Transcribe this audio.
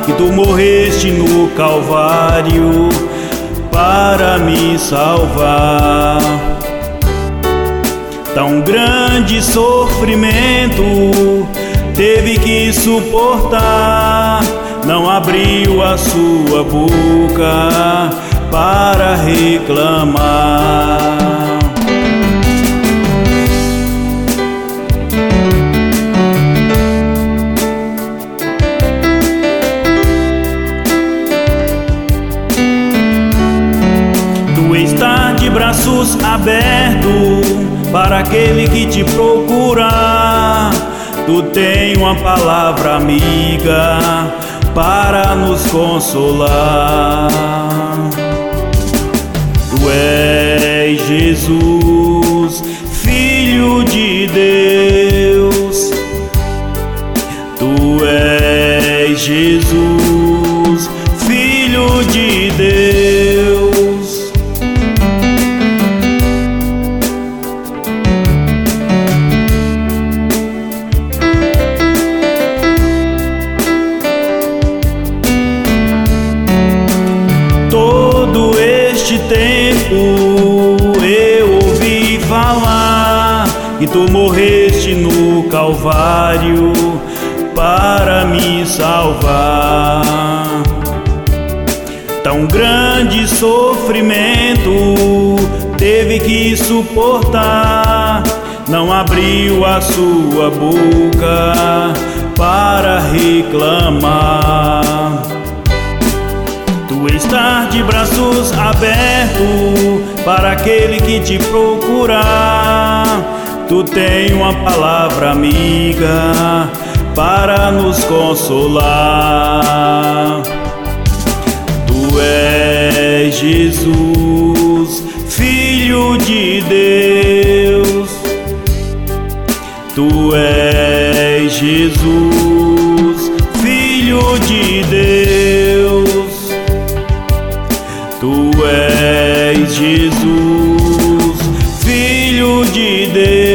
que tu morreste no Calvário para me salvar. Tão grande sofrimento teve que suportar, não abriu a sua boca para reclamar. Tu estás de braços abertos para aquele que te procura. Tu tem uma palavra amiga para nos consolar. Tu és Jesus, Filho de Deus. Tu és Jesus, Filho de Deus. Todo este tempo eu ouvi falar que tu morreste no Calvário para me salvar. Tão grande sofrimento teve que suportar, não abriu a sua boca para reclamar. Tu estás de braços abertos para aquele que te procurar. Tu tem uma palavra amiga para nos consolar. Tu és Jesus, Filho de Deus. Tu és Jesus, Filho de Deus. Tu és Jesus, Filho de Deus.